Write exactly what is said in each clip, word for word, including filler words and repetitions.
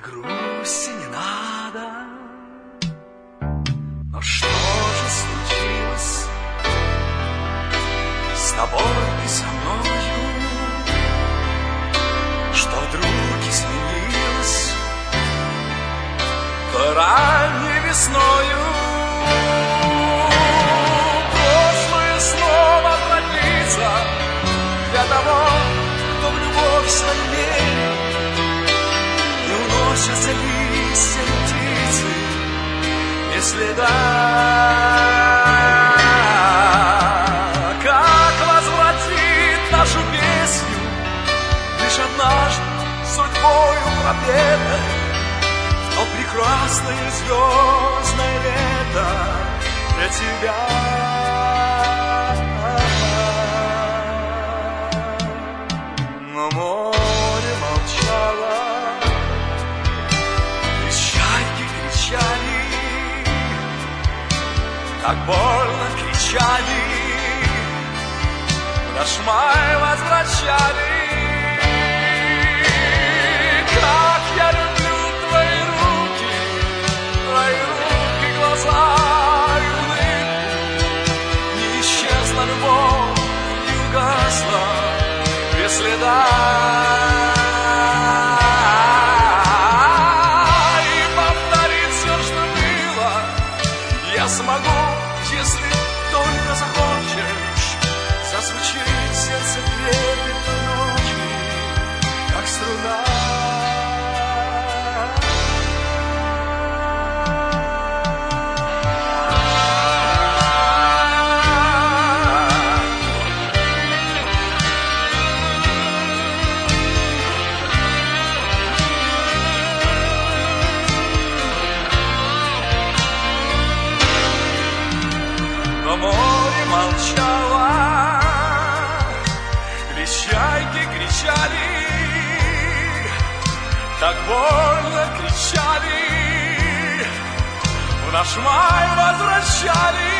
грусти не надо. Но что же случилось с тобой и со мною, что вдруг изменилось той ранней весною? Прошлое снова продлится для того, кто в любовь свою верит. И уносятся листья и птицы без следа. Как возвратит нашу песню лишь однажды судьбою пропетой в то прекрасное звездное лето для тебя. Но море молчало, и чайки кричали, так больно кричали, в наш май возвращали. Как я люблю твои руки, твои руки, глаза и улыбку. Не исчезла любовь, не угасла без следа. И повторить все, что было, я смогу, если только захочешь. Зазвучит сердце трепетной ночи, как струна. Но море молчало, лишь чайки кричали, так больно кричали, в наш май возвращали.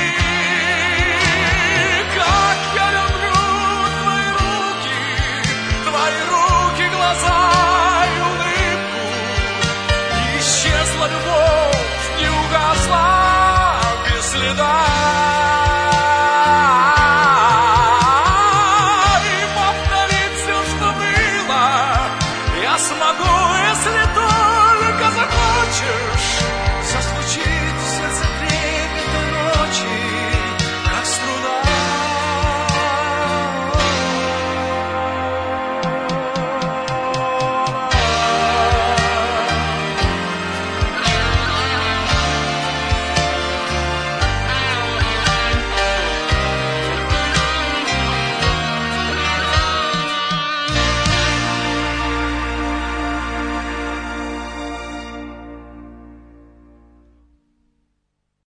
Как я люблю твои руки, твои руки, глаза и улыбку. Не исчезла любовь, не угасла без следа.